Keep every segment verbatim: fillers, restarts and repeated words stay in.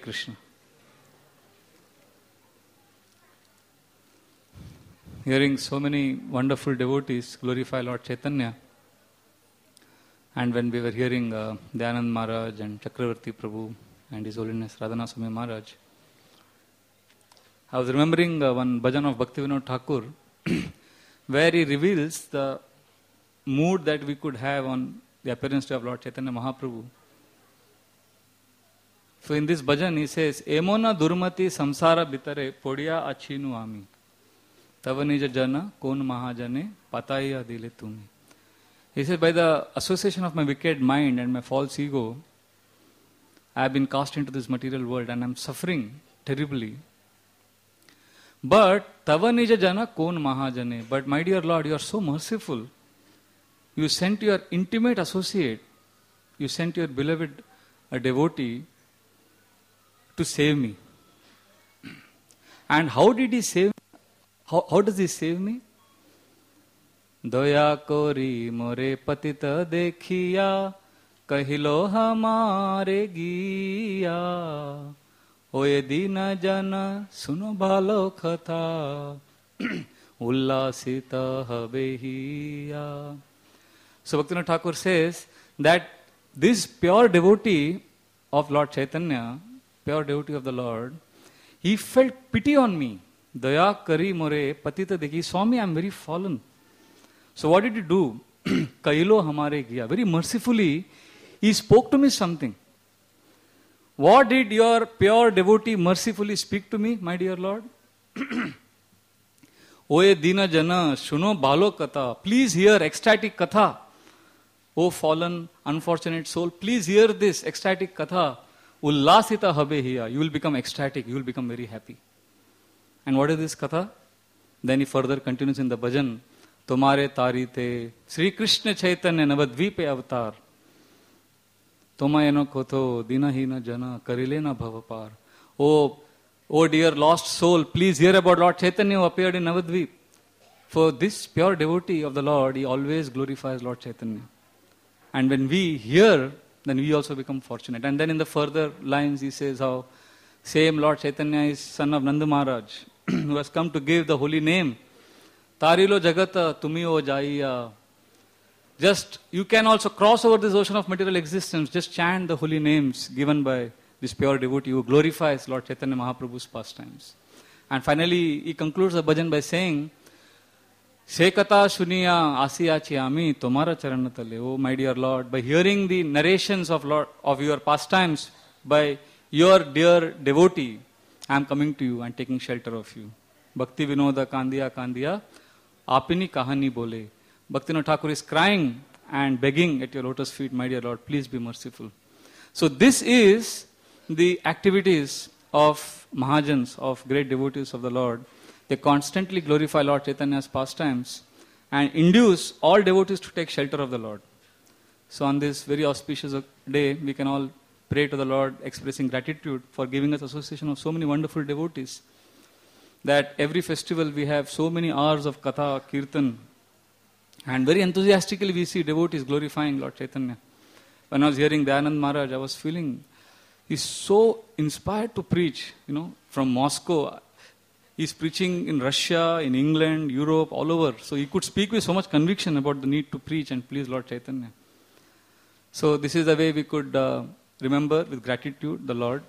Krishna. Hearing so many wonderful devotees glorify Lord Chaitanya, and when we were hearing uh, Dayanand Maharaj and Chakravarti Prabhu and His Holiness Radhana Swami Maharaj, I was remembering uh, one bhajan of Bhaktivinoda Thakur where he reveals the mood that we could have on the appearance day of Lord Chaitanya Mahaprabhu. So in this bhajan he says, Emona durmati samsara bitare podiya achinu ami. Tavanija jana kon mahajane pataya dile tumi. He said, by the association of my wicked mind and my false ego, I have been cast into this material world and I am suffering terribly. But Tavanija jana kon mahajane. But my dear Lord, you are so merciful. You sent your intimate associate, you sent your beloved a devotee to save me. And how did he save me? How, how does he save me? Daya kori more patita dekhiya, kahilo hamare giya, oye dina jana suno bhalo katha, ullasita habehiya. So Bhaktivinoda Thakur says that this pure devotee of Lord Chaitanya, pure devotee of the Lord, he felt pity on me. Daya kari more patita dekhi. He saw me, I am very fallen. So what did he do? Kailo hamare giya. Very mercifully, he spoke to me something. What did your pure devotee mercifully speak to me, my dear Lord? Oye dina jana shuno bhalo katha. Please hear ecstatic katha. O fallen, unfortunate soul, please hear this ecstatic katha. Ullasita habehiya. You will become ecstatic. You will become very happy. And what is this katha? Then he further continues in the bhajan. Tumare tarite Sri Krishna Chaitanya Navadvipe avatar. Tomayano koto dinahina jana karilena bhavapar. Oh, oh dear lost soul, please hear about Lord Chaitanya who appeared in Navadvip. For this pure devotee of the Lord, he always glorifies Lord Chaitanya. And when we hear, then we also become fortunate. And then in the further lines he says how same Lord Chaitanya is son of Nanda Maharaj, who has come to give the holy name. Tarilo jagata tumiyo jaiya. Just, you can also cross over this ocean of material existence. Just chant the holy names given by this pure devotee who glorifies Lord Chaitanya Mahaprabhu's pastimes. And finally, he concludes the bhajan by saying, Sekata shuniya asiyachi ami tomara charanatale. Oh my dear Lord, by hearing the narrations of Lord of your pastimes by your dear devotee, I am coming to you and taking shelter of you. Bhakti Vinoda Kandiya Kandiya Apini Kahani Bole. Bhaktivinoda Thakur is crying and begging at your lotus feet, my dear Lord, please be merciful. So this is the activities of Mahajans, of great devotees of the Lord. They constantly glorify Lord Chaitanya's pastimes and induce all devotees to take shelter of the Lord. So on this very auspicious day, we can all pray to the Lord, expressing gratitude for giving us association of so many wonderful devotees. That every festival we have so many hours of katha, kirtan, and very enthusiastically we see devotees glorifying Lord Chaitanya. When I was hearing Dayanand Maharaj, I was feeling he's so inspired to preach, you know, from Moscow. He's preaching in Russia, in England, Europe, all over. So he could speak with so much conviction about the need to preach and please Lord Chaitanya. So this is the way we could uh, remember with gratitude the Lord.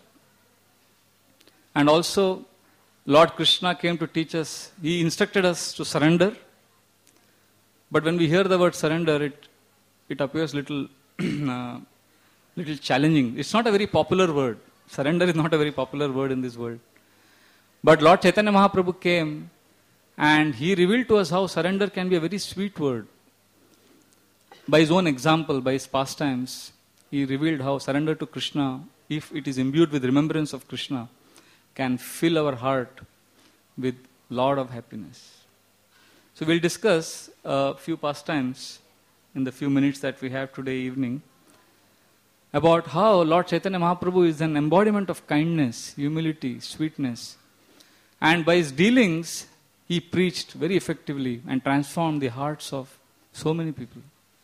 And also, Lord Krishna came to teach us, he instructed us to surrender. But when we hear the word surrender, it it appears little uh, little challenging. It's not a very popular word. Surrender is not a very popular word in this world. But Lord Chaitanya Mahaprabhu came and he revealed to us how surrender can be a very sweet word. By his own example, by his pastimes, he revealed how surrender to Krishna, if it is imbued with remembrance of Krishna, can fill our heart with lot of happiness. So we'll discuss a few pastimes in the few minutes that we have today evening about how Lord Chaitanya Mahaprabhu is an embodiment of kindness, humility, sweetness. And by his dealings, he preached very effectively and transformed the hearts of so many people.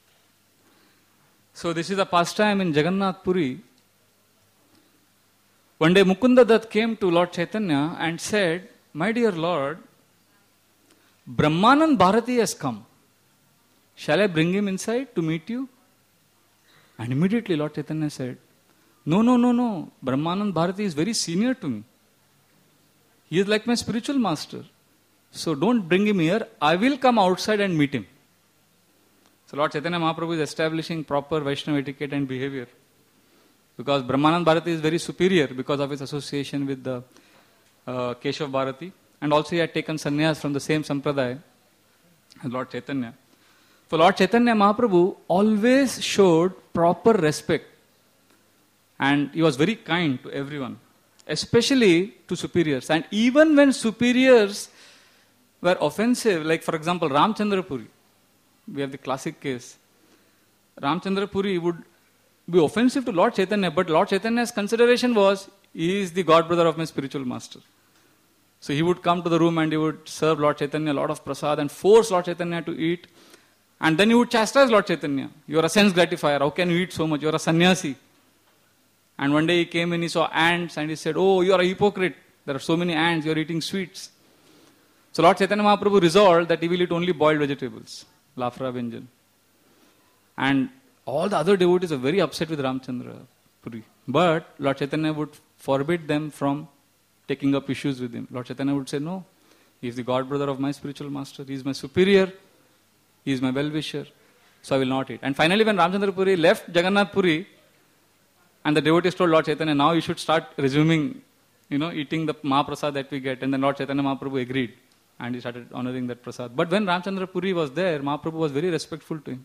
So this is a pastime in Jagannath Puri. One day Mukunda Dutt came to Lord Chaitanya and said, "My dear Lord, Brahmanand Bharati has come. Shall I bring him inside to meet you?" And immediately Lord Chaitanya said, "No, no, no, no. Brahmanand Bharati is very senior to me. He is like my spiritual master. So don't bring him here. I will come outside and meet him." So Lord Chaitanya Mahaprabhu is establishing proper Vaishnava etiquette and behavior. Because Brahmanand Bharati is very superior because of his association with the uh, Keshav Bharati. And also he had taken sannyas from the same sampradaya as Lord Chaitanya. So Lord Chaitanya Mahaprabhu always showed proper respect. And he was very kind to everyone, especially to superiors. And even when superiors were offensive, like for example Ramchandra Puri, we have the classic case. Ramchandra Puri would be offensive to Lord Chaitanya, but Lord Chaitanya's consideration was, he is the godbrother of my spiritual master. So he would come to the room and he would serve Lord Chaitanya a lot of prasad and force Lord Chaitanya to eat. And then he would chastise Lord Chaitanya. You are a sense gratifier. How can you eat so much? You are a sannyasi. And one day he came and he saw ants and he said, "Oh, you are a hypocrite. There are so many ants. You are eating sweets." So Lord Chaitanya Mahaprabhu resolved that he will eat only boiled vegetables, lafra vyanjan. And all the other devotees are very upset with Ramchandra Puri. But Lord Chaitanya would forbid them from taking up issues with him. Lord Chaitanya would say, "No, he is the godbrother of my spiritual master. He is my superior. He is my well-wisher. So I will not eat." And finally when Ramchandra Puri left Jagannath Puri, and the devotees told Lord Chaitanya, "Now you should start resuming, you know, eating the Mahaprasad that we get." And then Lord Chaitanya Mahaprabhu agreed. And he started honoring that prasad. But when Ramchandra Puri was there, Mahaprabhu was very respectful to him.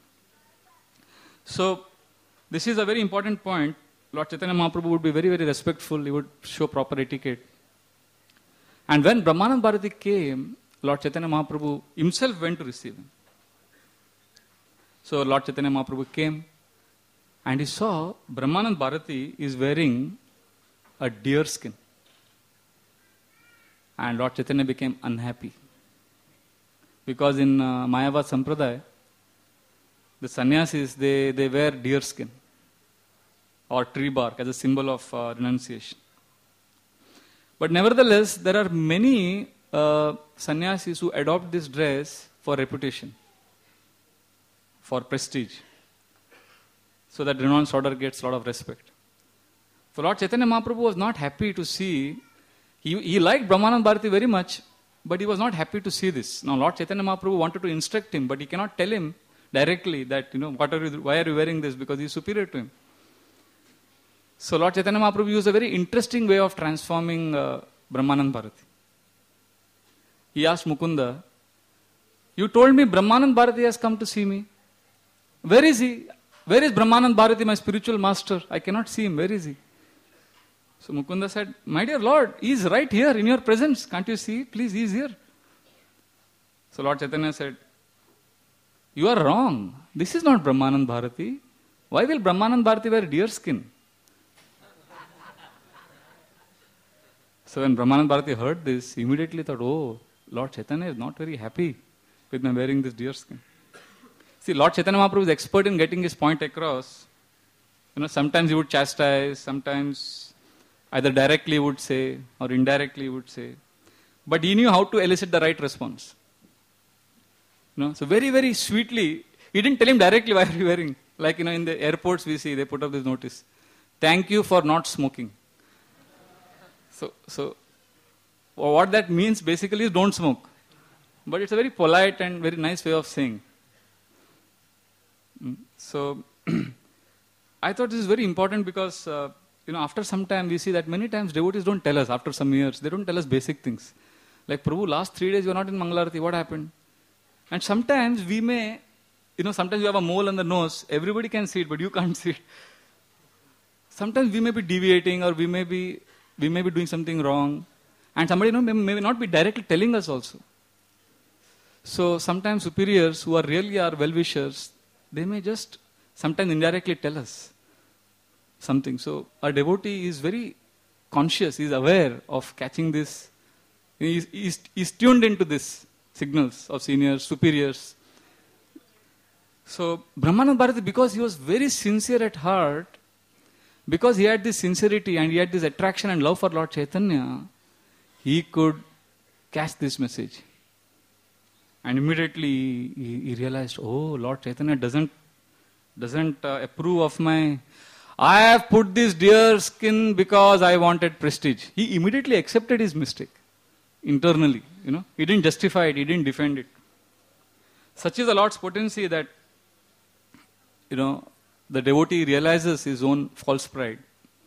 So, this is a very important point. Lord Chaitanya Mahaprabhu would be very, very respectful. He would show proper etiquette. And when Brahmanand Bharati came, Lord Chaitanya Mahaprabhu himself went to receive him. So, Lord Chaitanya Mahaprabhu came and he saw Brahmanand Bharati is wearing a deer skin. And Lord Chaitanya became unhappy. Because in uh, Mayavad Sampradaya, the sannyasis, they, they wear deer skin or tree bark as a symbol of uh, renunciation. But nevertheless, there are many uh, sannyasis who adopt this dress for reputation, for prestige, so that renounced order gets a lot of respect. So Lord Chaitanya Mahaprabhu was not happy to see. He, he liked Brahmanand Bharati very much, but he was not happy to see this. Now Lord Chaitanya Mahaprabhu wanted to instruct him, but he cannot tell him directly that, you know, what are you, why are you wearing this? Because he is superior to him. So Lord Chaitanya Mahaprabhu used a very interesting way of transforming uh, Brahmanand Bharati. He asked Mukunda, "You told me Brahmanand Bharati has come to see me. Where is he? Where is Brahmanand Bharati, my spiritual master? I cannot see him. Where is he?" So Mukunda said, "My dear Lord, he is right here in your presence. Can't you see? Please, he is here." So Lord Chaitanya said, "You are wrong. This is not Brahmanand Bharati. Why will Brahmanand Bharati wear deer skin?" So when Brahmanand Bharati heard this, he immediately thought, "Oh, Lord Chaitanya is not very happy with my wearing this deer skin." See, Lord Chaitanya Mahaprabhu is expert in getting his point across. You know, sometimes he would chastise, sometimes either directly he would say or indirectly he would say. But he knew how to elicit the right response. You know, so very, very sweetly, he didn't tell him directly, "Why are you wearing?" Like, you know, in the airports we see, they put up this notice, "Thank you for not smoking." So, so what that means basically is don't smoke. But it's a very polite and very nice way of saying. So, I thought this is very important because, uh, you know, after some time we see that many times devotees don't tell us, after some years, they don't tell us basic things. Like, "Prabhu, last three days you are not in Mangalarati, what happened?" And sometimes we may, you know, sometimes you have a mole on the nose, everybody can see it, but you can't see it. Sometimes we may be deviating or we may be, we may be doing something wrong. And somebody, you know, may, may not be directly telling us also. So sometimes superiors who are really our well-wishers, they may just sometimes indirectly tell us something. So a devotee is very conscious, he is aware of catching this. He is, he is, he is tuned into this signals of seniors, superiors. So Brahmanand Bharati, because he was very sincere at heart, because he had this sincerity and he had this attraction and love for Lord Chaitanya, he could catch this message. And immediately he, he realized, oh, Lord Chaitanya doesn't doesn't uh, approve of my... I have put this deer skin because I wanted prestige. He immediately accepted his mistake internally. You know, he didn't justify it, he didn't defend it. Such is the Lord's potency that, you know, the devotee realizes his own false pride.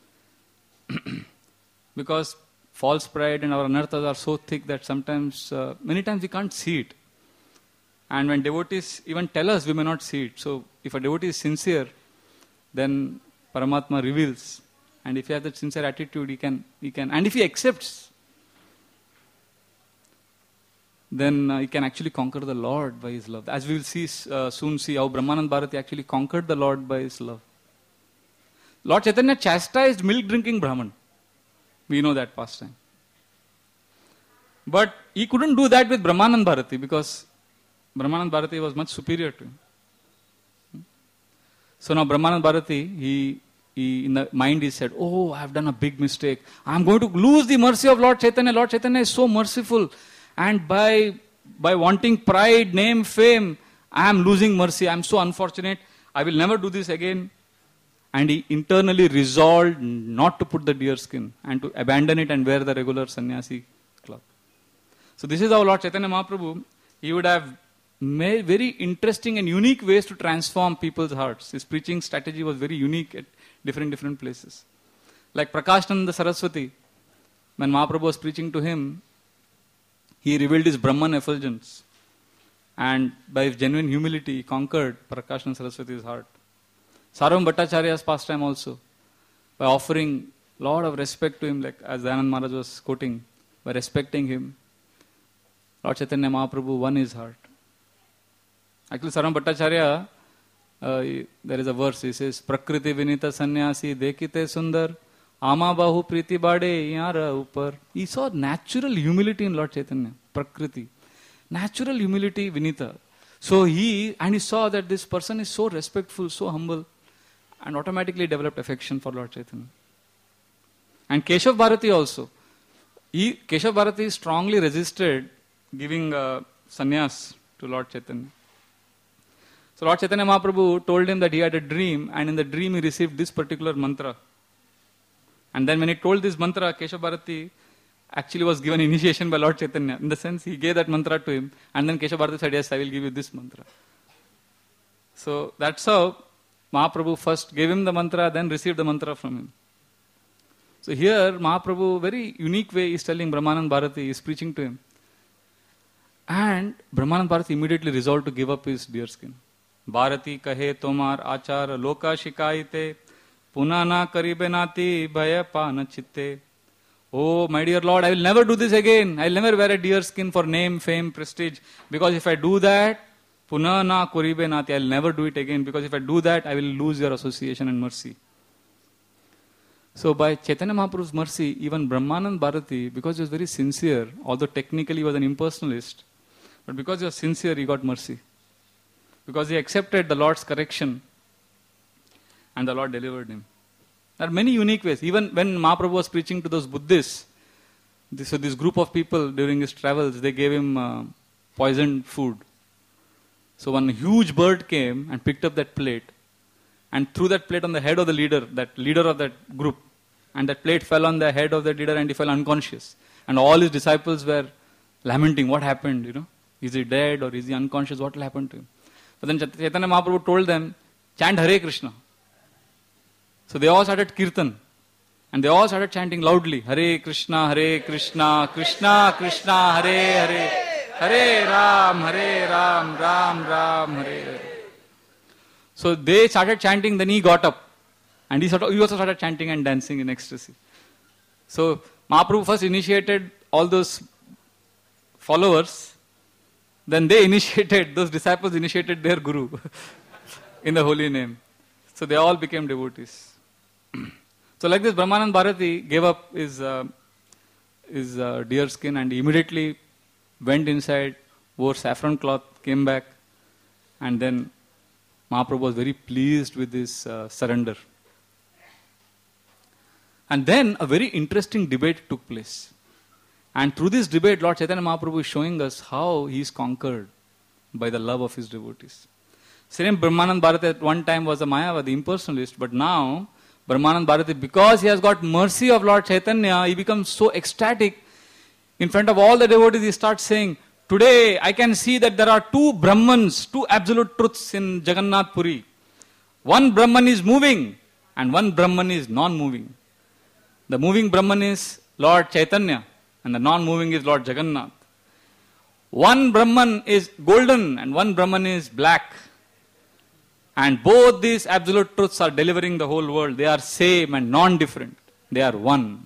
Because false pride and our anarthas are so thick that sometimes, uh, many times we can't see it. And when devotees even tell us, we may not see it. So if a devotee is sincere, then Paramatma reveals. And if he has that sincere attitude, he can, he can, and if he accepts, then uh, he can actually conquer the Lord by his love. As we will see, uh, soon see how Brahmanand Bharati actually conquered the Lord by his love. Lord Chaitanya chastised milk-drinking Brahman. We know that pastime. But he couldn't do that with Brahmanand Bharati because Brahmanand Bharati was much superior to him. So now Brahmanand Bharati, he, he in the mind he said, oh, I have done a big mistake. I am going to lose the mercy of Lord Chaitanya. Lord Chaitanya is so merciful. And by, by wanting pride, name, fame, I am losing mercy. I am so unfortunate. I will never do this again. And he internally resolved not to put the deer skin and to abandon it and wear the regular sannyasi cloth. So this is how Lord Chaitanya Mahaprabhu, he would have made very interesting and unique ways to transform people's hearts. His preaching strategy was very unique at different different places. Like Prakashananda Saraswati, when Mahaprabhu was preaching to him, he revealed his Brahman effulgence. And by his genuine humility, he conquered Prakashananda Saraswati's heart. Sarvam Bhattacharya's pastime also, by offering a lot of respect to him, like as Dayanand Maharaj was quoting, by respecting him, Lord Chaitanya Mahaprabhu won his heart. Actually, Sarvam Bhattacharya, uh, there is a verse, he says, Prakriti Vinita Sannyasi Dekite Sundar, Ama Bahu Priti Bade Yara Upar. He saw natural humility in Lord Chaitanya, Prakriti. Natural humility, Vinita. So he, and he saw that this person is so respectful, so humble, and automatically developed affection for Lord Chaitanya. And Keshav Bharati also. He, Keshav Bharati strongly resisted giving uh, sannyas to Lord Chaitanya. So Lord Chaitanya Mahaprabhu told him that he had a dream, and in the dream he received this particular mantra. And then when he told this mantra, Keshav Bharati actually was given initiation by Lord Chaitanya. In the sense, he gave that mantra to him, and then Keshav Bharati said, yes, I will give you this mantra. So that's how Mahaprabhu first gave him the mantra, then received the mantra from him. So here, Mahaprabhu, very unique way, is telling Brahmanand Bharati, is preaching to him. And Brahmanand Bharati immediately resolved to give up his deer skin. Bharati kahe tomar achar loka shikaite punana karibe nati bhaya pana chitte. Oh, my dear Lord, I will never do this again. I will never wear a deer skin for name, fame, prestige. Because if I do that, punana karibe nati, I will never do it again. Because if I do that, I will lose your association and mercy. So by Chaitanya Mahaprabhu's mercy, even Brahmanand Bharati, because he was very sincere, although technically he was an impersonalist, but because he was sincere, he got mercy. Because he accepted the Lord's correction, and the Lord delivered him. There are many unique ways. Even when Mahaprabhu was preaching to those Buddhists, this, so this group of people during his travels, they gave him uh, poisoned food. So one huge bird came and picked up that plate and threw that plate on the head of the leader, that leader of that group. And that plate fell on the head of the leader and he fell unconscious. And all his disciples were lamenting, what happened, you know? Is he dead or is he unconscious? What will happen to him? But then Chaitanya Mahaprabhu told them, chant Hare Krishna. So they all started kirtan. And they all started chanting loudly, Hare Krishna, Hare Krishna, Krishna Krishna, Hare Hare, Hare Ram, Hare Ram, Ram Ram, Hare Hare. So they started chanting, then he got up. And he, sort of, he also started chanting and dancing in ecstasy. So Mahaprabhu first initiated all those followers. Then they initiated, those disciples initiated their guru in the holy name. So they all became devotees. So like this, Brahmanand Bharati gave up his, uh, his uh, deer skin and immediately went inside, wore saffron cloth, came back, and then Mahaprabhu was very pleased with his uh, surrender. And then a very interesting debate took place. And through this debate, Lord Chaitanya Mahaprabhu is showing us how he is conquered by the love of his devotees. Same Brahmanand Bharati at one time was a Mayavadi, impersonalist, but now Brahmanand Bharati, because he has got mercy of Lord Chaitanya, he becomes so ecstatic. In front of all the devotees, he starts saying, today I can see that there are two Brahmans, two absolute truths in Jagannath Puri. One Brahman is moving and one Brahman is non-moving. The moving Brahman is Lord Chaitanya and the non-moving is Lord Jagannath. One Brahman is golden and one Brahman is black. And both these absolute truths are delivering the whole world. They are same and non-different. They are one.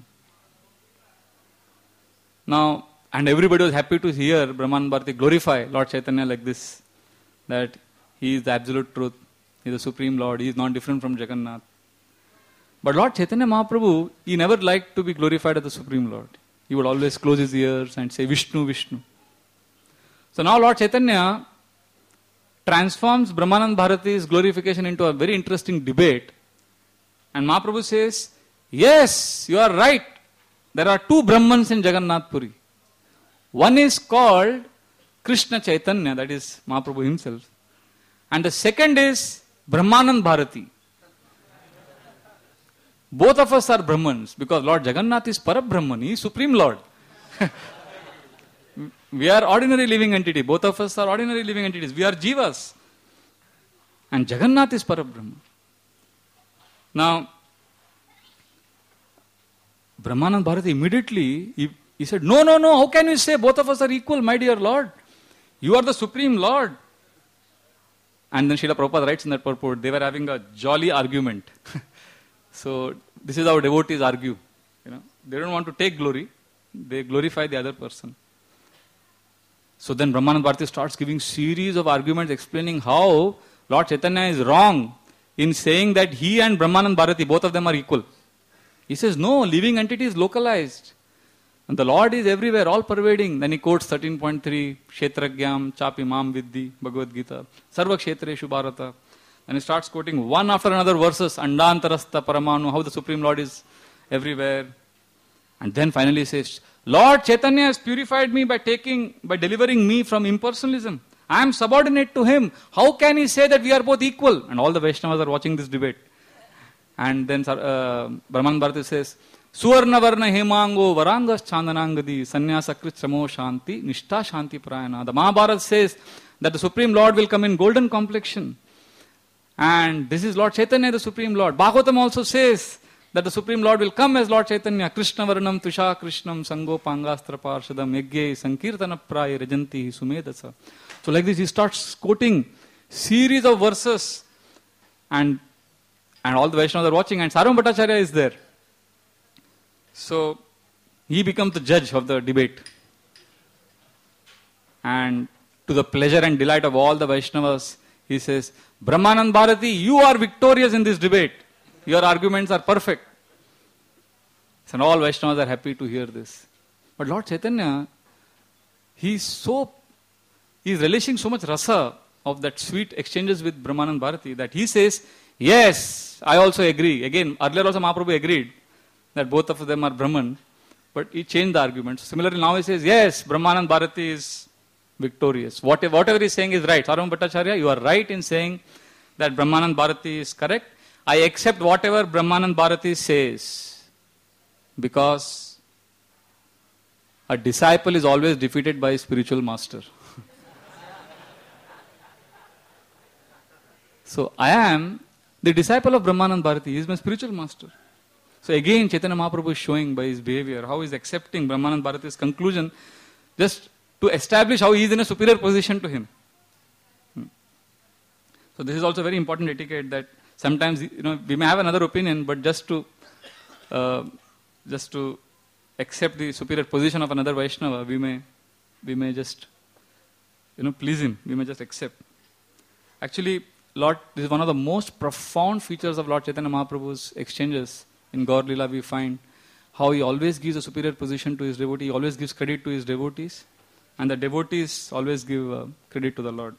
Now, and everybody was happy to hear Brahmanand Bharati glorify Lord Chaitanya like this. That he is the absolute truth. He is the Supreme Lord. He is not different from Jagannath. But Lord Chaitanya Mahaprabhu, he never liked to be glorified as the Supreme Lord. He would always close his ears and say, Vishnu, Vishnu. So now Lord Chaitanya transforms Brahmanand Bharati's glorification into a very interesting debate. And Mahaprabhu says, yes, you are right. There are two Brahmans in Jagannath Puri. One is called Krishna Chaitanya, that is Mahaprabhu himself. And the second is Brahmanand Bharati. Both of us are Brahmans because Lord Jagannath is Parabrahman, he is Supreme Lord. We are ordinary living entity. Both of us are ordinary living entities. We are Jivas. And Jagannath is Parabrahman. Now, Brahmanand Bharati immediately, he, he said, no, no, no, how can you say both of us are equal, my dear Lord? You are the Supreme Lord. And then Srila Prabhupada writes in that purport, they were having a jolly argument. So, this is how devotees argue. You know, they don't want to take glory. They glorify the other person. So then Brahmanand Bharati starts giving series of arguments explaining how Lord Chaitanya is wrong in saying that he and Brahmanand Bharati, both of them are equal. He says, no, living entity is localized. And the Lord is everywhere, all pervading. Then he quotes thirteen point three, Kshetragyam, Chapi Mam Vidhi, Bhagavad Gita, Sarva Kshetreshu Bharata. And he starts quoting one after another verses, Andantarastha Paramanu, how the Supreme Lord is everywhere. And then finally he says, Lord Chaitanya has purified me by taking, by delivering me from impersonalism. I am subordinate to him. How can he say that we are both equal? And all the Vaishnavas are watching this debate. And then uh, Brahmanand Bharati says, Suvarna Varna Hemango Varangas Chandanangadi Sannyasa Krit Samo Shanti Nishta Shanti Prayana. The Mahabharata says that the Supreme Lord will come in golden complexion. And this is Lord Chaitanya, the Supreme Lord. Bhagavatam also says that the Supreme Lord will come as Lord Chaitanya. Krishna Varnam Tusha Krishnam Sango Pangastra Parshadam Yagye Sankirtana Pray Rajanti Sumedasa. So like this he starts quoting series of verses and and all the Vaishnavas are watching and Sarvam Bhattacharya is there. So he becomes the judge of the debate. And to the pleasure and delight of all the Vaishnavas, he says, Brahmanand Bharati, you are victorious in this debate. Your arguments are perfect. And all Vaishnavas are happy to hear this. But Lord Chaitanya, he is so, he is relishing so much rasa of that sweet exchanges with Brahmanand Bharati that he says, yes, I also agree. Again, earlier also Mahaprabhu agreed that both of them are Brahman. But he changed the argument. Similarly, now he says, yes, Brahmanand Bharati is victorious. Whatever, whatever he is saying is right. Sarvam Bhattacharya, you are right in saying that Brahmanand Bharati is correct. I accept whatever Brahmanand Bharati says. Because a disciple is always defeated by his spiritual master. So I am the disciple of Brahmanand Bharati. He is my spiritual master. So again, Chaitanya Mahaprabhu is showing by his behavior how he is accepting Brahmanand Bharati's conclusion just to establish how he is in a superior position to him. Hmm. So this is also very important etiquette that sometimes, you know, we may have another opinion, but just to uh, just to accept the superior position of another Vaishnava, we may we may just you know please him. We may just accept. Actually, Lord, this is one of the most profound features of Lord Chaitanya Mahaprabhu's exchanges in Gaur Lila. We find how he always gives a superior position to his devotee. He always gives credit to his devotees, and the devotees always give uh, credit to the Lord.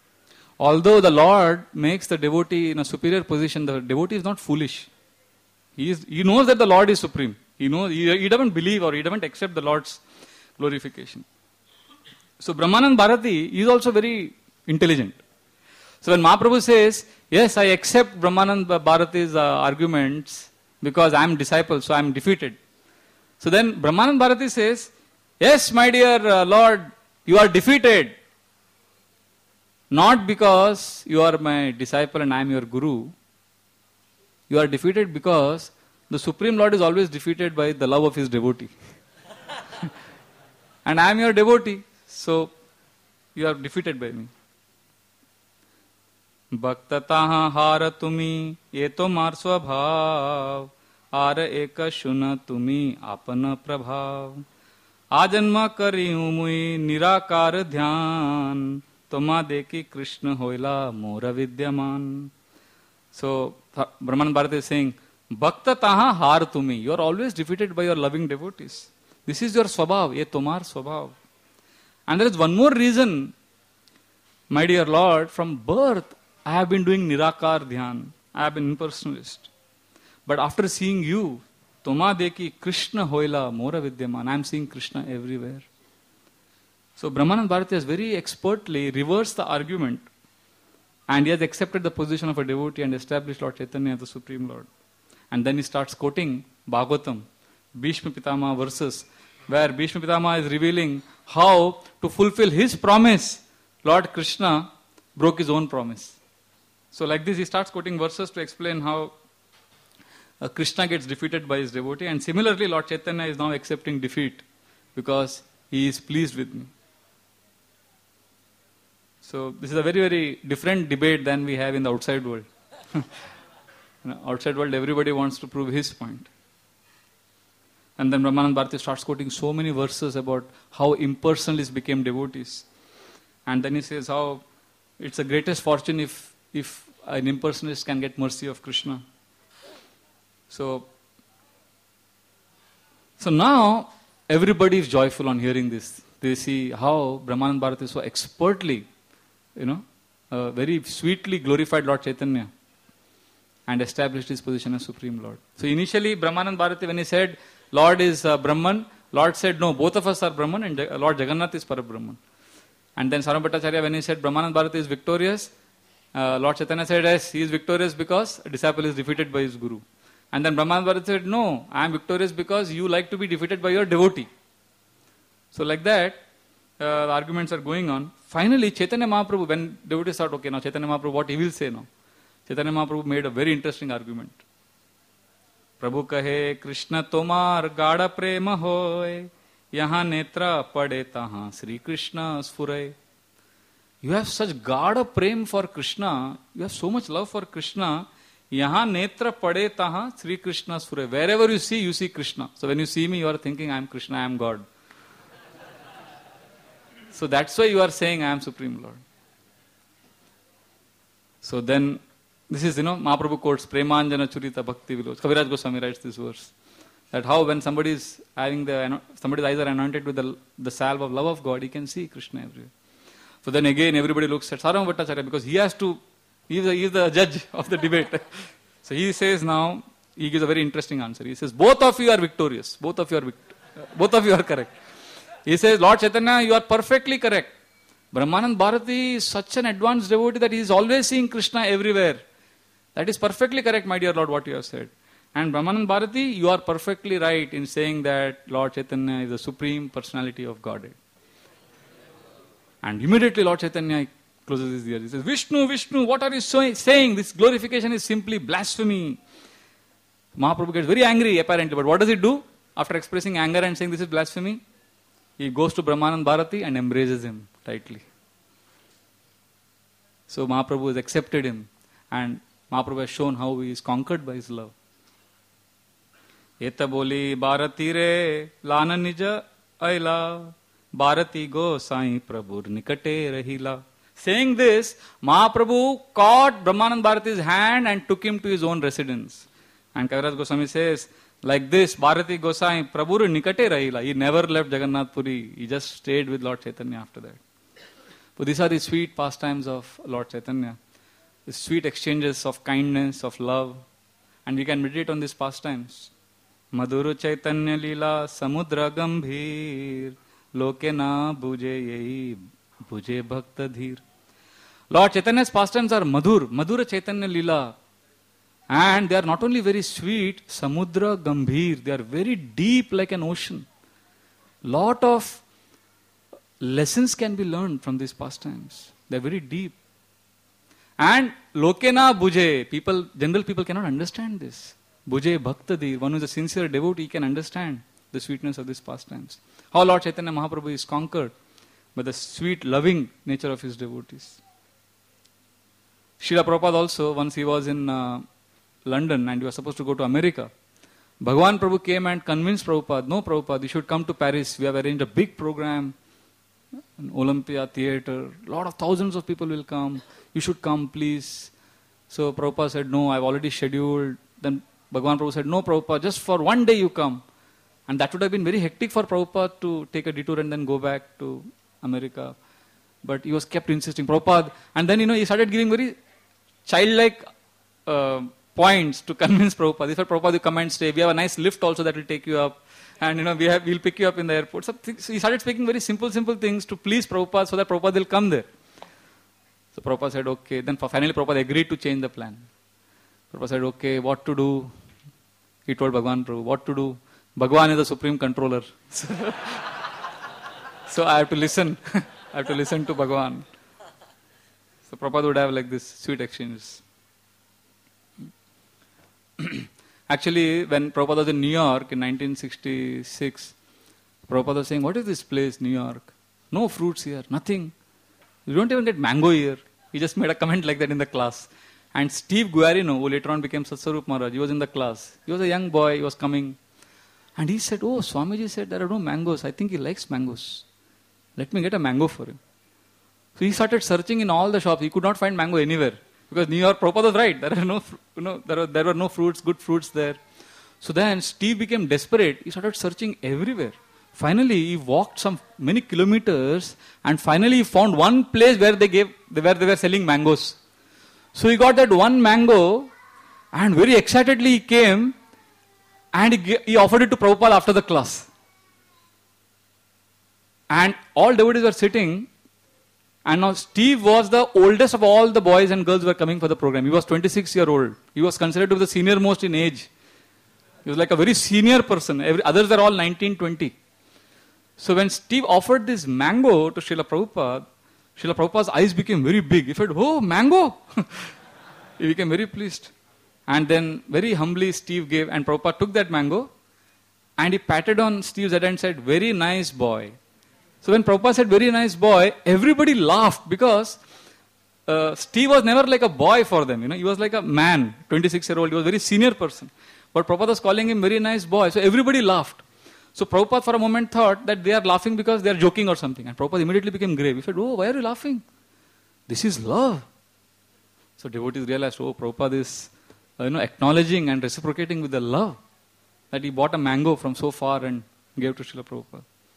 Although the Lord makes the devotee in a superior position, the devotee is not foolish. He, is, he knows that the Lord is supreme. He knows, he, he doesn't believe or he doesn't accept the Lord's glorification. So Brahmanand Bharati is also very intelligent. So when Mahaprabhu says, yes, I accept Brahmanand Bharati's uh, arguments because I am disciple, so I am defeated. So then Brahmanand Bharati says, yes, my dear uh, Lord, you are defeated. Not because you are my disciple and I am your guru. You are defeated because the Supreme Lord is always defeated by the love of his devotee. And I am your devotee, so you are defeated by me. Bhaktataha hara tumi eto mar swabhav ar eka shuna tumi apana prabhav ajanma kariyu mui nirakar dhyan toma deki Krishna hoila mora vidyaman. So Brahmanand Bharati is saying, Bhaktataha har tumi. You are always defeated by your loving devotees. This is your swabhav, ye tomar swabhav. And there is one more reason, my dear Lord, from birth I have been doing Nirakar Dhyan. I have been impersonalist. But after seeing you, Toma deki Krishna hoila mora vidyaman. I am seeing Krishna everywhere. So Brahmanand Bharati has very expertly reversed the argument and he has accepted the position of a devotee and established Lord Chaitanya as the Supreme Lord. And then he starts quoting Bhagavatam, Bhishma Pitama verses, where Bhishma Pitama is revealing how to fulfill his promise, Lord Krishna broke his own promise. So like this he starts quoting verses to explain how uh, Krishna gets defeated by his devotee, and similarly Lord Chaitanya is now accepting defeat because he is pleased with me. So this is a very, very different debate than we have in the outside world. In the outside world everybody wants to prove his point. And then Brahmanand Bharati starts quoting so many verses about how impersonalists became devotees. And then he says how it's the greatest fortune if if an impersonalist can get mercy of Krishna. So, so now everybody is joyful on hearing this. They see how Brahmanand Bharati so expertly, you know, uh, very sweetly glorified Lord Chaitanya and established his position as Supreme Lord. So initially Brahmanand Bharati, when he said Lord is uh, Brahman, Lord said no, both of us are Brahman and uh, Lord Jagannath is Parabrahman. And then Sarvabhauma Bhattacharya, when he said Brahmanand Bharati is victorious, uh, Lord Chaitanya said yes, he is victorious because a disciple is defeated by his guru. And then Brahmanand Bharati said no, I am victorious because you like to be defeated by your devotee. So like that, uh, the arguments are going on. Finally, Chaitanya Mahaprabhu, when devotees thought, okay, now Chaitanya Mahaprabhu, what he will say now? Chaitanya Mahaprabhu made a very interesting argument. Prabhu kahe Krishna tomar gada prema hoy, yahan netra pade tahan Sri Krishna sfuray. You have such gada prem for Krishna, you have so much love for Krishna, yahan netra pade tahan Sri Krishna sfuray. Wherever you see, you see Krishna. So when you see me, you are thinking, I am Krishna, I am God. So that's why you are saying, I am Supreme Lord. So then, this is, you know, Mahaprabhu quotes Premanjana Churita Bhakti Viloch. Kaviraj Goswami writes this verse. That how when somebody is having the, somebody's eyes are anointed with the, the salve of love of God, he can see Krishna everywhere. So then again, everybody looks at Sarvabhauma Bhattacharya because he has to, he is, the, he is the judge of the debate. So he says now, he gives a very interesting answer. He says, both of you are victorious. Both of you are, vict- both of you are correct. He says, Lord Chaitanya, you are perfectly correct. Brahmanand Bharati is such an advanced devotee that he is always seeing Krishna everywhere. That is perfectly correct, my dear Lord, what you have said. And Brahmanand Bharati, you are perfectly right in saying that Lord Chaitanya is the supreme personality of Godhead. And immediately Lord Chaitanya closes his ears. He says, Vishnu, Vishnu, what are you so- saying? This glorification is simply blasphemy. Mahaprabhu gets very angry apparently, but what does he do? After expressing anger and saying this is blasphemy, he goes to Brahmanand Bharati and embraces him tightly. So Mahaprabhu has accepted him and Mahaprabhu has shown how he is conquered by his love. Eta boli Bharati re lana nija aila Bharati go sai prabhur nikate rahila. Saying this, Mahaprabhu caught Brahmanand Bharati's hand and took him to his own residence. And Kaviraj Goswami says, like this, Bharati Gosai Prabhu Nikate Rahila. He never left Jagannath Puri. He just stayed with Lord Chaitanya after that. So these are the sweet pastimes of Lord Chaitanya. The sweet exchanges of kindness, of love. And we can meditate on these pastimes. Madhur Chaitanya Lila Samudra Gambhir Loke na buje yei buje bhakta dhir. Lord Chaitanya's pastimes are Madhur, Madhura Chaitanya Lila. And they are not only very sweet, Samudra Gambhir, they are very deep like an ocean. Lot of lessons can be learned from these pastimes. They are very deep. And Lokena Buje, people, general people cannot understand this. Buje Bhaktadir, one who is a sincere devotee can understand the sweetness of these pastimes. How Lord Chaitanya Mahaprabhu is conquered by the sweet, loving nature of his devotees. Srila Prabhupada also, once he was in uh, London and he was supposed to go to America, Bhagavan Prabhu came and convinced Prabhupada, no Prabhupada, you should come to Paris. We have arranged a big program, an Olympia theatre, a lot of thousands of people will come. You should come, please. So Prabhupada said, no, I've already scheduled. Then Bhagavan Prabhu said, no Prabhupada, just for one day you come. And that would have been very hectic for Prabhupada to take a detour and then go back to America. But he was kept insisting, Prabhupada. And then, you know, he started giving very childlike uh, points to convince Prabhupada. He said, Prabhupada, you come and stay. We have a nice lift also that will take you up. And, you know, we have, we'll pick you up in the airport. So he started speaking very simple, simple things to please Prabhupada so that Prabhupada will come there. So Prabhupada said, okay. Then finally Prabhupada agreed to change the plan. Prabhupada said, okay, what to do? He told Bhagavan Prabhu, what to do? Bhagavan is the supreme controller. So I have to listen. I have to listen to Bhagavan. So Prabhupada would have like this sweet exchanges. Actually, when Prabhupada was in New York in nineteen sixty-six, Prabhupada was saying, what is this place, New York? No fruits here, nothing. You don't even get mango here. He just made a comment like that in the class. And Steve Guarino, who later on became Satsvarup Maharaj, he was in the class. He was a young boy, he was coming. And he said, oh, Swamiji said there are no mangoes. I think he likes mangoes. Let me get a mango for him. So he started searching in all the shops. He could not find mango anywhere. Because New York, Prabhupada was right. There are no, you know, there were, there were no fruits, good fruits there. So then Steve became desperate. He started searching everywhere. Finally, he walked some many kilometers and finally he found one place where they gave, where they were selling mangoes. So he got that one mango and very excitedly he came and he, he offered it to Prabhupada after the class. And all devotees were sitting. And now Steve was the oldest of all the boys and girls who were coming for the program. He was twenty-six years old. He was considered to be the senior most in age. He was like a very senior person. Every, others were all nineteen, twenty. So when Steve offered this mango to Srila Prabhupada, Srila Prabhupada's eyes became very big. He said, oh, mango! He became very pleased. And then very humbly Steve gave, and Prabhupada took that mango and he patted on Steve's head and said, very nice boy. So when Prabhupada said, very nice boy, everybody laughed because uh, Steve was never like a boy for them. You know, he was like a man, twenty-six year old. He was a very senior person. But Prabhupada was calling him very nice boy. So everybody laughed. So Prabhupada for a moment thought that they are laughing because they are joking or something. And Prabhupada immediately became grave. He said, oh, why are you laughing? This is love. So devotees realized, oh, Prabhupada is uh, you know, acknowledging and reciprocating with the love that he bought a mango from so far and gave to Srila Prabhupada.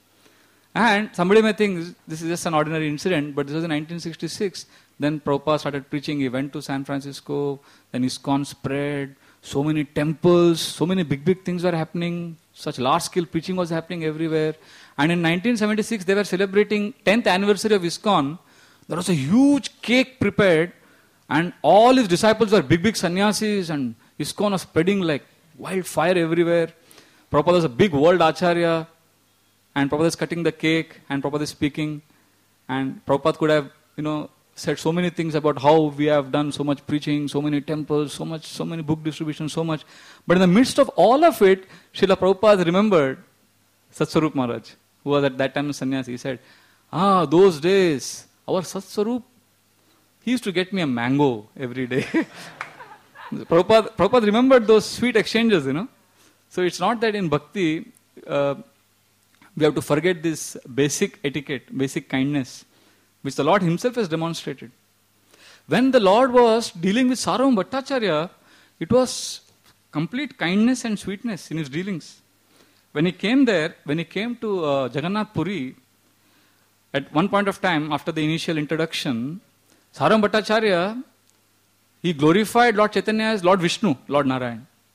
And somebody may think this is just an ordinary incident, but this was in nineteen sixty-six. Then Prabhupada started preaching. He went to San Francisco. Then ISKCON spread. So many temples, so many big, big things were happening. Such large-scale preaching was happening everywhere. And in nineteen seventy-six, they were celebrating tenth anniversary of ISKCON. There was a huge cake prepared. And all his disciples were big, big sannyasis. And ISKCON was spreading like wildfire everywhere. Prabhupada was a big world acharya. And Prabhupada is cutting the cake, and Prabhupada is speaking. And Prabhupada could have, you know, said so many things about how we have done so much preaching, so many temples, so much, so many book distribution, so much. But in the midst of all of it, Srila Prabhupada remembered Satsvarup Maharaj, who was at that time a sannyasi. He said, ah, those days, our Satsvarup, he used to get me a mango every day. Prabhupada, Prabhupada remembered those sweet exchanges, you know. So it's not that in bhakti, uh, we have to forget this basic etiquette, basic kindness, which the Lord himself has demonstrated. When the Lord was dealing with Sarvabhauma Bhattacharya, it was complete kindness and sweetness in his dealings. When he came there, when he came to uh, Jagannath Puri, at one point of time, after the initial introduction, Sarvabhauma Bhattacharya, he glorified Lord Chaitanya as Lord Vishnu, Lord Narayan.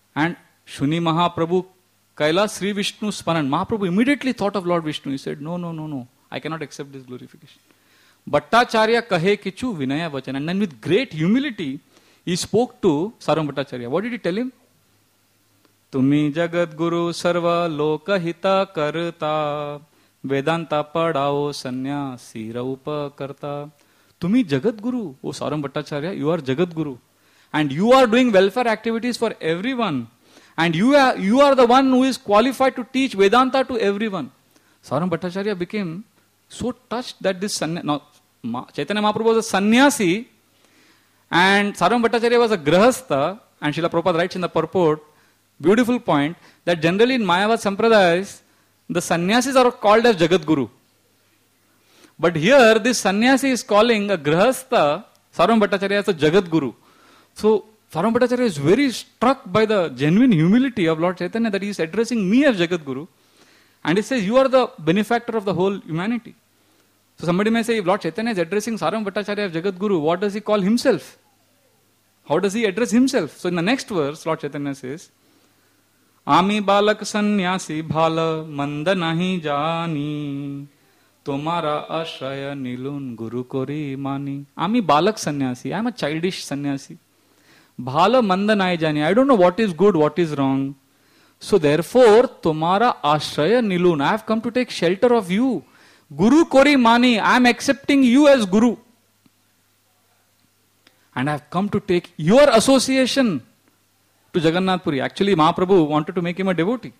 And Shuni Mahaprabhu Kailas Sri Vishnu Sparan. Mahaprabhu immediately thought of Lord Vishnu. He said, no, no, no, no. I cannot accept this glorification. Bhattacharya kahe kichu vinaya vachan. And then with great humility, he spoke to Sarvam Bhattacharya. What did he tell him? Tumi jagat guru sarva lokahita karta vedanta padao sanyasi raupa karta. Tumi jagat guru. Oh Sarvam Bhattacharya, you are jagat guru. And you are doing welfare activities for everyone. And you are, you are the one who is qualified to teach Vedanta to everyone. Sarvam Bhattacharya became so touched that this sannyasi, now, Chaitanya Mahaprabhu was a sannyasi, and Sarvam Bhattacharya was a grahastha, and Srila Prabhupada writes in the purport, beautiful point, that generally in Mayavad Sampradayas, the sannyasis are called as Jagat Guru. But here, this sannyasi is calling a grahastha, Sarvam Bhattacharya, as a Jagat Guru. So, Sarvam Bhattacharya is very struck by the genuine humility of Lord Chaitanya that he is addressing me as Jagat Guru. And he says, you are the benefactor of the whole humanity. So somebody may say, if Lord Chaitanya is addressing Sarvam Bhattacharya as Jagat Guru, what does he call himself? How does he address himself? So in the next verse, Lord Chaitanya says, Ami balak sannyasi bhala manda nahi jani tomara ashraya nilun guru kori mani. Ami balak sannyasi. I am a childish sannyasi. Bhala manda nahi jani. I don't know what is good, what is wrong. So therefore, tomara ashraya nilun. I have come to take shelter of you. Guru kori mani. I am accepting you as Guru. And I have come to take your association to Jagannath Puri. Actually, Mahaprabhu wanted to make him a devotee.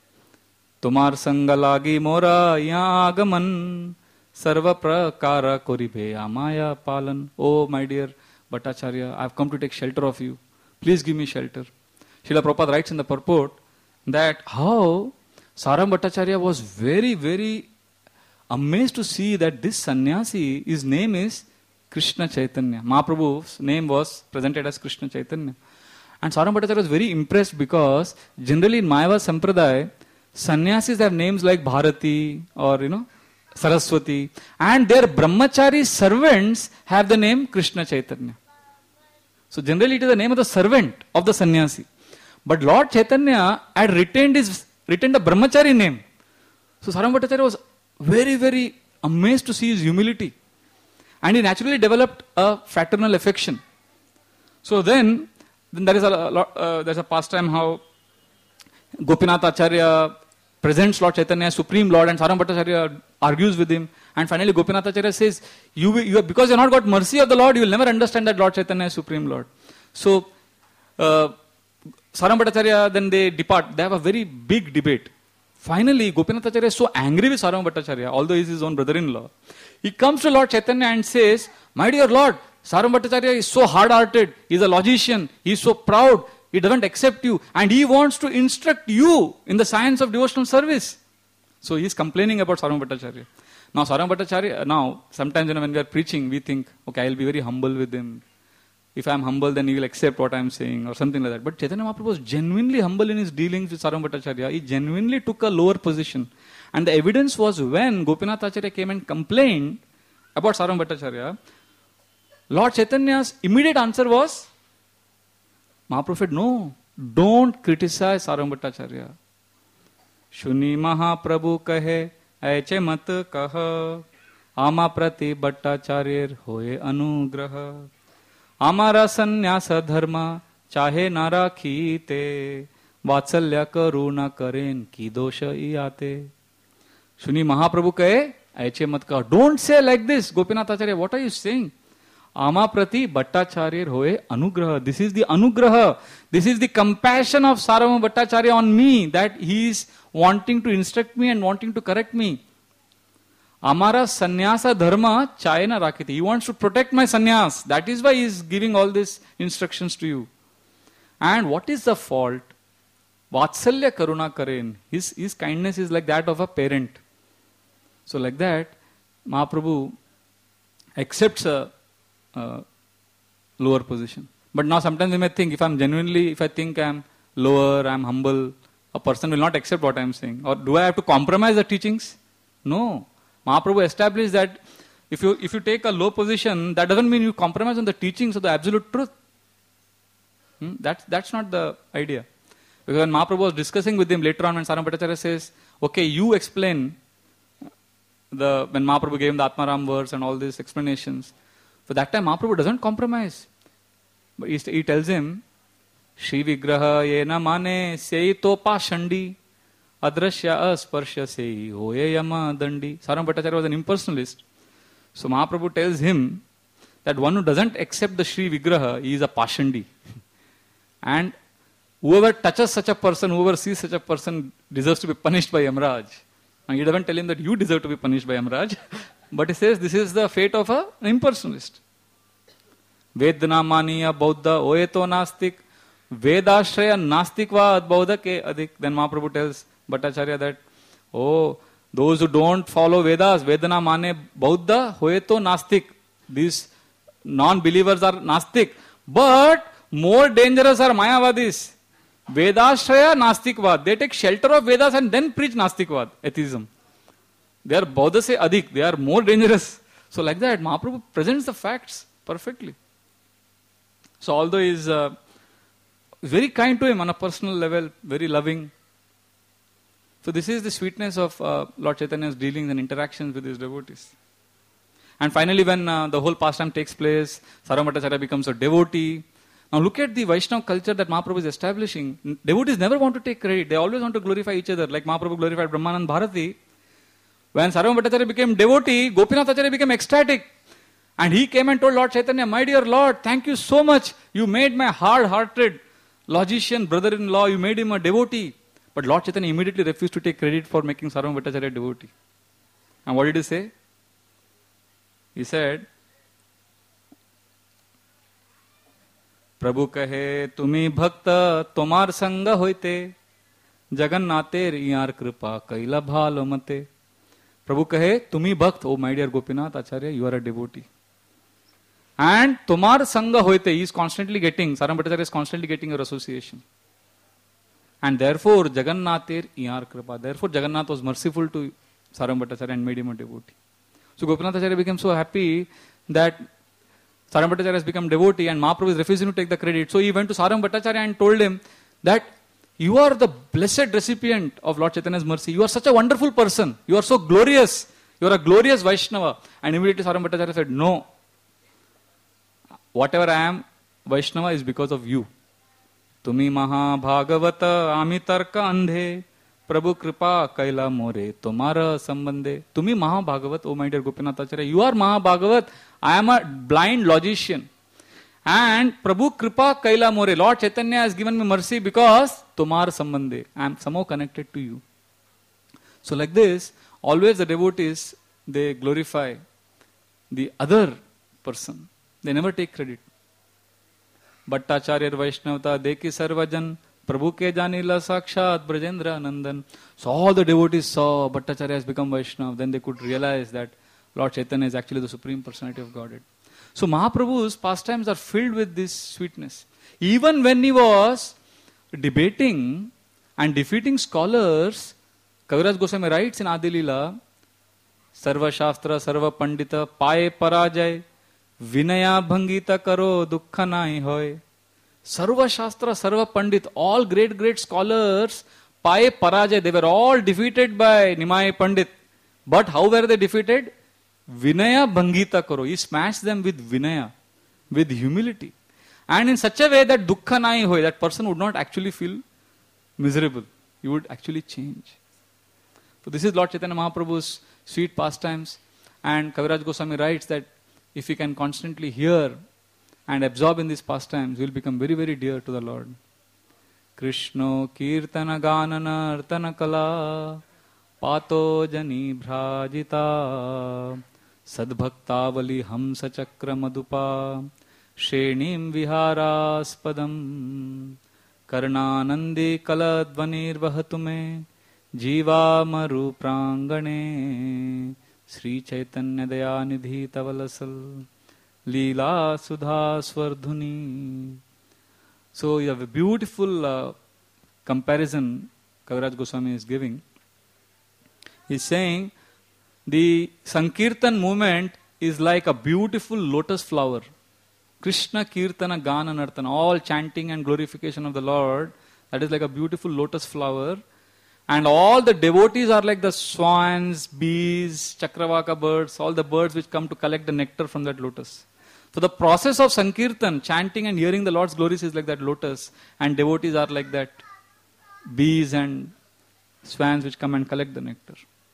Tomar sangalagi mora yagaman sarva prakara koribe amaya palan. Oh my dear Bhattacharya, I have come to take shelter of you. Please give me shelter. Srila Prabhupada writes in the purport that how Sarvam Bhattacharya was very, very amazed to see that this sannyasi, his name is Krishna Chaitanya. Mahaprabhu's name was presented as Krishna Chaitanya. And Sarvam Bhattacharya was very impressed because generally in Mayavad Sampradaya, sannyasis have names like Bharati or, you know, Saraswati. And their brahmachari servants have the name Krishna Chaitanya. So generally it is the name of the servant of the sannyasi. But Lord Chaitanya had retained his retained the brahmachari name. So Sarvam Bhattacharya was very, very amazed to see his humility. And he naturally developed a fraternal affection. So then, then there is a uh, there's a pastime how Gopinath Acharya presents Lord Chaitanya as Supreme Lord and Sarvam Bhattacharya argues with him. And finally Gopinath Acharya says, you, you because you have not got mercy of the Lord, you will never understand that Lord Chaitanya is Supreme Lord. So, uh, Sarvam Bhattacharya, then they depart. They have a very big debate. Finally, Gopinath Acharya is so angry with Sarvam Bhattacharya, although he is his own brother-in-law. He comes to Lord Chaitanya and says, my dear Lord, Sarvam Bhattacharya is so hard-hearted, he is a logician, he is so proud, he doesn't accept you, and he wants to instruct you in the science of devotional service. So he is complaining about Sarvam Bhattacharya. Now Sarvam Bhattacharya, now sometimes you know, when we are preaching, we think, okay, I will be very humble with him. If I am humble, then he will accept what I am saying or something like that. But Chaitanya Mahaprabhu was genuinely humble in his dealings with Sarvam Bhattacharya. He genuinely took a lower position. And the evidence was when Gopinath Acharya came and complained about Sarvam Bhattacharya, Lord Chaitanya's immediate answer was, Mahaprabhu said, no, don't criticize Sarvam Bhattacharya. Shuni Mahaprabhu kahe, aiche mat kaha, ama prati Bhattacharya hoye anugraha. Amara sannyasa dharma chahe na rakhite, vatsalya karuna karen ki dosha iyate. Shuni Mahaprabhu kahe, aiche mat kaha. Don't say like this, Gopinath Acharya. What are you saying? Ama prati Bhattacharya hoye anugraha. This is the anugraha. This is the compassion of Sarvam Bhattacharya on me, that he is wanting to instruct me and wanting to correct me. Amara sannyasa dharma chayena rakiti. He wants to protect my sannyas. That is why he is giving all these instructions to you. And what is the fault? Vatsalya karuna karen. His, his kindness is like that of a parent. So like that, Mahaprabhu accepts a, a lower position. But now sometimes we may think, if I am genuinely, if I think I am lower, I am humble, a person will not accept what I am saying. Or do I have to compromise the teachings? No. Mahaprabhu established that if you if you take a low position, that doesn't mean you compromise on the teachings of the absolute truth. Hmm? That's, that's not the idea. Because when Mahaprabhu was discussing with him later on, when Sarvam Bhattacharya says, okay, you explain, the when Mahaprabhu gave him the Atmaram verse and all these explanations, for that time Mahaprabhu doesn't compromise. But he, he tells him, Shri Vigraha yena mane sei topa shandi adrashya asparsha sei hoye yama dandi. Sarvam Bhattacharya was an impersonalist. So Mahaprabhu tells him that one who doesn't accept the Shri Vigraha, he is a Pashandi. And whoever touches such a person, whoever sees such a person, deserves to be punished by Yamraj. And he doesn't tell him that you deserve to be punished by Yamraj, but he says this is the fate of a, an impersonalist. Vedana maniya bauddha oeto nastik vedashraya nastikva adbauddha ke adik. Then Mahaprabhu tells Bhattacharya that, oh, those who don't follow Vedas, Vedana mane bauddha hoeto nastik. These non-believers are nastik. But more dangerous are Mayavadis. Vedashraya Nastikvad. They take shelter of Vedas and then preach Nastikvad, atheism. They are Bauddha se adhik. They are more dangerous. So like that, Mahaprabhu presents the facts perfectly. So although he is uh, very kind to him on a personal level, very loving. So this is the sweetness of uh, Lord Chaitanya's dealings and interactions with his devotees. And finally, when uh, the whole pastime takes place, Sarvam Bhattacharya becomes a devotee. Now look at the Vaishnava culture that Mahaprabhu is establishing. Devotees never want to take credit. They always want to glorify each other. Like Mahaprabhu glorified Brahmanand Bharati. When Sarvam Bhattacharya became devotee, Gopinath Acharya became ecstatic. And he came and told Lord Chaitanya, my dear Lord, thank you so much. You made my hard-hearted logician brother-in-law, you made him a devotee. But Lord Chaitanya immediately refused to take credit for making Sarvam Bhattacharya a devotee. And what did he say? He said, Prabhu kahe tumi bhakta tomar sanga hoite Jagannater iyar kripa kaila bhalo mate. Prabhu kahe tumi bhakt, oh my dear Gopinath Acharya, you are a devotee. And tomar sanga hoite, he is constantly getting, Sarvam Bhattacharya is constantly getting your association. And therefore Jagannater iyar kripa. Therefore Jagannath was merciful to Sarvam Bhattacharya and made him a devotee. So Gopinath Acharya became so happy that Sarvam Bhattacharya has become devotee and Mahaprabhu is refusing to take the credit. So he went to Sarvam Bhattacharya and told him that you are the blessed recipient of Lord Chaitanya's mercy. You are such a wonderful person. You are so glorious. You are a glorious Vaishnava. And immediately Sarvam Bhattacharya said, no. Whatever I am, Vaishnava is because of you. Tumi maha bhagavata amitarka andhe Prabhu kripa kaila more tomara sambandhe. Tumi maha bhagavat, oh my dear Gopinath Acharya, you are maha bhagavat. I am a blind logician. And Prabhu kripa kaila more. Lord Chaitanya has given me mercy because tomar sambandhe. I am somehow connected to you. So like this, always the devotees, they glorify the other person. They never take credit. Bhattacharya Vaishnavata deki sarvajan Prabhu ke janila sakshat Brajendra Nandan. So all the devotees saw Bhattacharya has become Vaishnava. Then they could realize that Lord Chaitanya is actually the Supreme Personality of Godhead. So Mahaprabhu's pastimes are filled with this sweetness. Even when he was debating and defeating scholars, Kaviraj Goswami writes in Adi Leela, Sarva Shastra, Sarva Pandita, Paye Parajay, Vinaya Bhangita Karo, Dukkha Nahi Hoy. Sarva Shastra, Sarva Pandit, all great, great scholars, Paye Parajay, they were all defeated by Nimai Pandit. But how were they defeated? Vinaya Bhangita Karo. He smashed them with Vinaya, with humility. And in such a way that Dukkha Nahi Hoy, that person would not actually feel miserable. He would actually change. So this is Lord Chaitanya Mahaprabhu's sweet pastimes. And Kaviraj Goswami writes that if we can constantly hear and absorb in these pastimes, we will become very, very dear to the Lord. Krishna Kirtana Ganana Artana Kala Pato Jani Bhrajita Sadbhaktavali Hamsa Chakra Madupa Shrenim Viharaspadam Karnanandi Kaladvanir Vahatume Jiva Maru Prangane Sri Chaitanya Dayanidhi Tavalasal Leela Sudha Swardhuni. So you have a beautiful uh, comparison Kaviraj Goswami is giving. He is saying the Sankirtan movement is like a beautiful lotus flower. Krishna Kirtana Gana Nartana, all chanting and glorification of the Lord. That is like a beautiful lotus flower. And all the devotees are like the swans, bees, chakravaka birds, all the birds which come to collect the nectar from that lotus. So the process of Sankirtan, chanting and hearing the Lord's glories is like that lotus. And devotees are like that bees and swans which come and collect the nectar.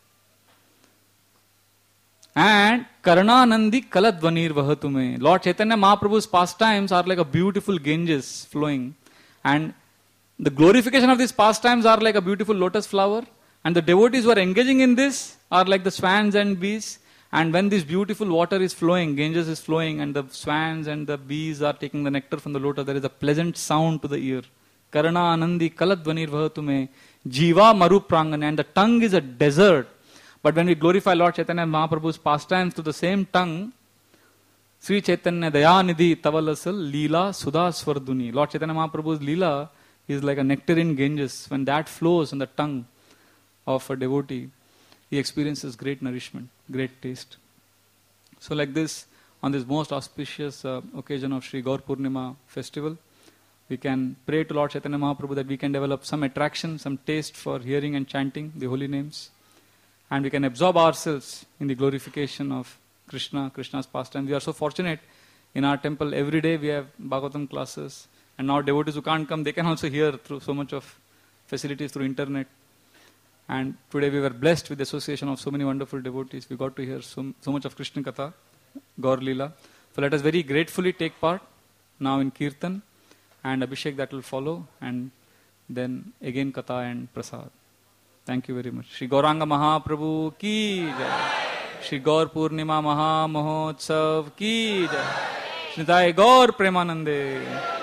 And Karananandi Kaladvanir Vahatume. Lord Chaitanya Mahaprabhu's pastimes are like a beautiful Ganges flowing. And the glorification of these pastimes are like a beautiful lotus flower. And the devotees who are engaging in this are like the swans and bees. And when this beautiful water is flowing, Ganges is flowing, and the swans and the bees are taking the nectar from the lotus, there is a pleasant sound to the ear. Karana Anandi Kaladvanir Vahatume. Jiva Maru Prangana. And the tongue is a desert. But when we glorify Lord Chaitanya Mahaprabhu's pastimes to the same tongue, Sri Chaitanya Dayanidhi Tavalasal Leela Sudha Swarduni. Lord Chaitanya Mahaprabhu's Leela is like a nectarine Ganges. When that flows on the tongue of a devotee, he experiences great nourishment, great taste. So like this, on this most auspicious uh, occasion of Sri Gaur Purnima festival, we can pray to Lord Chaitanya Mahaprabhu that we can develop some attraction, some taste for hearing and chanting the holy names. And we can absorb ourselves in the glorification of Krishna, Krishna's pastime. We are so fortunate in our temple. Every day we have Bhagavatam classes. And now devotees who can't come, they can also hear through so much of facilities through internet. And today we were blessed with the association of so many wonderful devotees. We got to hear so, so much of Krishna Katha, Gaur Leela. So let us very gratefully take part now in Kirtan and Abhishek that will follow. And then again Katha and Prasad. Thank you very much. Shri Gauranga Mahaprabhu ki jai. Shri Gaur Purnima Maha Mahotsav ki jai. Shri Gaur Premanande.